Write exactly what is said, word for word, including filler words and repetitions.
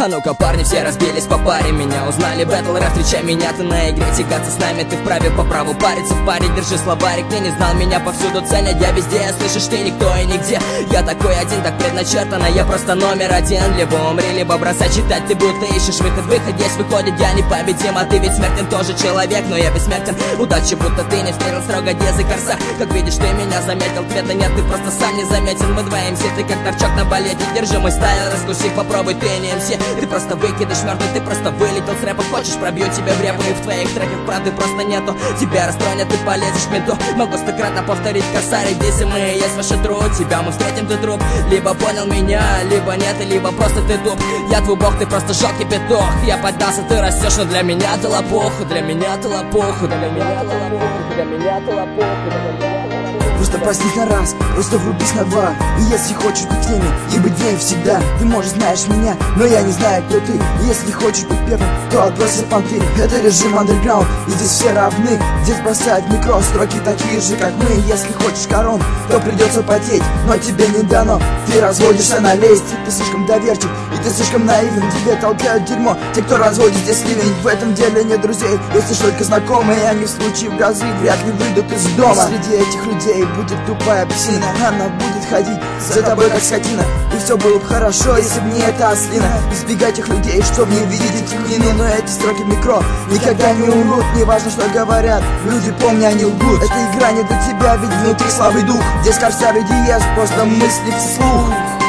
А ну-ка, парни, все разбились по паре. Меня узнали, бэтл рэп, встречай меня. Ты на игре, тягаться с нами, ты вправе по праву париться в паре. Держи словарик, ты не знал меня, повсюду ценят. Я везде, слышишь, ты никто и нигде. Я такой один, так предначертано. Я просто номер один. Либо умри, либо бросай читать. Ты будто ищешь выход, выход есть, выходит. Я непобедим, а ты ведь смертен, тоже человек, но я бессмертен. Удачи, будто ты не встретил строго дезы корса. Как видишь, ты меня заметил, ответа нет, ты просто сам не заметен. Мы двоим все, ты как торчок на балете. Держи мой стайл, раскуси, попробуй, ты не эм си. Ты просто выкидыш мертвый, ты просто вылетел с рэпа. Хочешь, пробью тебя в репу, и в твоих треках правды просто нету. Тебя расстроят, ты полезешь в менту. Могу стократно повторить косарь, если мы и есть ваши труд. Тебя мы встретим, ты труп. Либо понял меня, либо нет, и либо просто ты туп. Я твой бог, ты просто жалкий петух. Я поддался, ты растешь, но для меня ты лопух. Для меня ты лопух, для меня ты лопух, для меня ты лопух. Просто проснись на раз, просто врубись на два. И если хочешь быть в теме и быть дней всегда, ты, может, знаешь меня, но я не знаю, кто ты. И если хочешь быть первым, то отбросься понты. Это режим андерграунд, и здесь все равны. Здесь бросают микро, строки такие же, как мы. Если хочешь корон, то придется потеть, но тебе не дано. Ты разводишься на лести, ты слишком доверчив, и ты слишком наивен. Тебе толкают дерьмо, те, кто разводит здесь ливень. В этом деле нет друзей, есть лишь только знакомые. Они в случае грозы вряд ли выйдут из дома. И среди этих людей будет тупая псина, она будет ходить за тобой как скотина. И все было бы хорошо, если бы не эта ослина. Избегай этих людей, чтобы не видеть эти клины. Но эти строки в микро никогда не умрут. Не важно, что говорят, люди, помни, они лгут. Эта игра не для тебя, ведь внутри слабый дух. Здесь корсар и диез, просто мысли вслух.